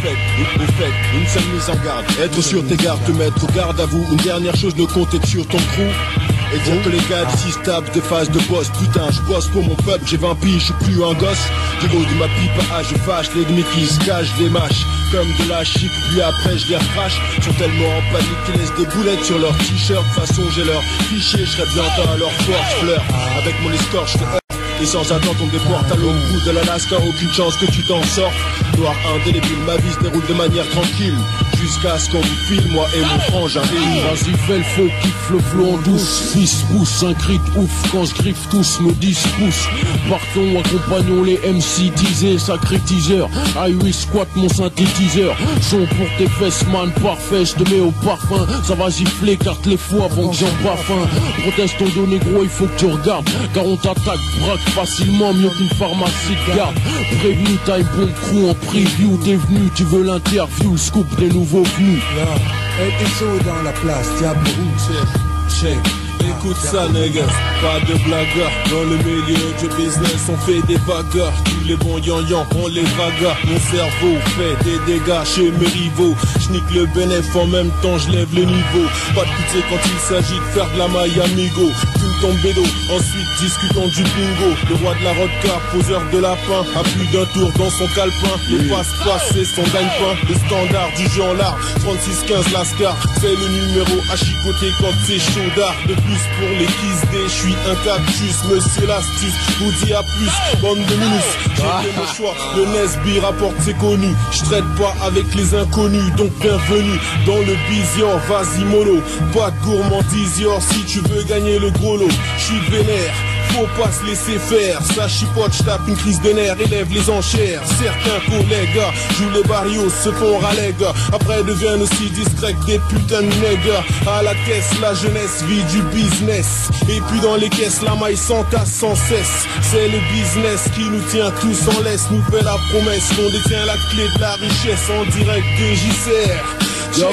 Au fait, une seule mise en garde. Être sur tes gardes, te mettre au garde à vous. Une dernière chose, ne compter que sur ton crew. Et dire que les gars d'ici se tapent des phases de boss. Putain, je bosse pour mon peuple, j'ai 20 piges, je suis plus un gosse. Du haut de ma pipe à je fâche, l'ennemi qui se cache, je les mâche comme de la chic, puis après je les recrache. Ils sont tellement en panique qu'ils laissent des boulettes sur leur t-shirt. De toute façon j'ai leur fichier, je serai bien à leur force. Fleur, avec mon escorte, je fais et sans attendre on me déporte à l'autre bout de l'Alaska. Aucune chance que tu t'en sortes. Noir indélébile, ma vie se déroule de manière tranquille jusqu'à ce qu'on vous file, moi et mon frangin. Vas-y fais le feu, kiffe le flow en douce. 6 pouces, un cri de ouf quand je griffe tous nos 10 pouces. Partons, accompagnons les MC teasés, sacré teaser. I8 squat mon synthétiseur. Son pour tes fesses man, parfait, je te mets au parfum. Ça va gifler, carte les fous avant que j'en pas faim. Proteste ton dos négro, il faut que tu regardes. Car on t'attaque, braque facilement, mieux qu'une pharmacie de garde. Prévenu, t'as une bombe crew en preview. T'es venu, tu veux l'interview, le scoop des nouveaux venus. Elle est chaud dans la place, diable rouge. Check. Écoute ça, niggas, pas de blagueurs. Dans le milieu du business, on fait des bagarres. Tous les bons yan-yan, on les vagas. Mon cerveau fait des dégâts chez mes rivaux. J'nique le bénéf, en même temps je lève le niveau. Pas de pitié quand il s'agit de faire de la maille amigo. Fume ton bédo, ensuite discutons du bingo. Le roi de la vodka, poseur de lapin. À plus d'un tour dans son calepin. Le passe-passe, c'est son gagne-pain. Le standard du jeu en lard, 36-15 Lascar. C'est le numéro à chicoter quand c'est chaudard. De plus pour les kiss D, je suis un cactus, monsieur l'astuce, vous dit à plus, bande de minus, j'ai fait mon choix, le Nesby rapporte c'est connu, je traite pas avec les inconnus, donc bienvenue dans le Bizior, vas-y mollo, pas de gourmandise, yor, si tu veux gagner le gros lot, je suis vénère. Faut pas se laisser faire, ça chipote, j'tape une crise de nerfs, élève les enchères. Certains collègues jouent les barrios, se font ralègue. Après deviennent aussi discrets que des putains de nègres. À la caisse, la jeunesse vit du business. Et puis dans les caisses, la maille s'entasse sans cesse. C'est le business qui nous tient tous en laisse. Nous fait la promesse qu'on détient la clé de la richesse en direct de JCR.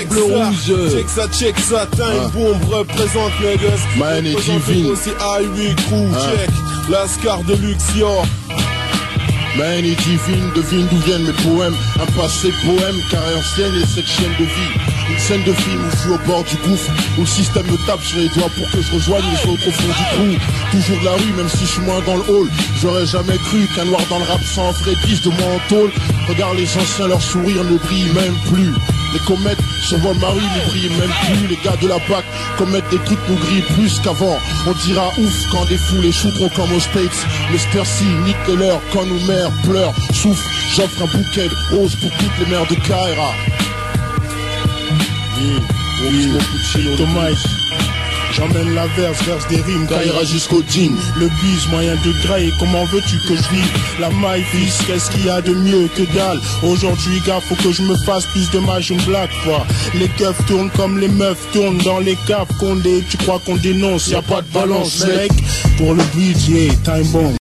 Check ça, t'as une bombe, représente niggas. Man est divine. C'est I8 crew, check, Lascar de Luxior. Man est divine, devine d'où viennent mes poèmes. Un passé poème, carré ancienne et cette chaîne de vie. Une scène de film où je suis au bord du gouffre, où le système me tape sur les doigts pour que je rejoigne les autres au fond du trou. Toujours de la rue, même si je suis moins dans le hall. J'aurais jamais cru qu'un noir dans le rap sans vrai 10 de moi en tôle. Regarde les anciens, leur sourire ne brille même plus. Les comètes survolent ma rue, ne brillent même plus. Les gars de la PAC commettent des trucs nous grillent plus qu'avant. On dira ouf quand des fous les shooteront comme aux States. Mr. C, nique leur quand nos mères pleurent, souffrent. J'offre un bouquet de roses pour toutes les mères de Kaira. Thomas, j'emmène la verse des rimes, Kaira jusqu'au jean. Le bise, moyen de grailler, comment veux-tu que je vive? La maille, fils, qu'est-ce qu'il y a de mieux que dalle? Aujourd'hui, gars, faut que je me fasse plus de mage, je me blague pas. Les keufs tournent comme les meufs tournent dans les caves. Condé, tu crois qu'on dénonce, y a pas de balance, mec. Pour le budget, time bomb.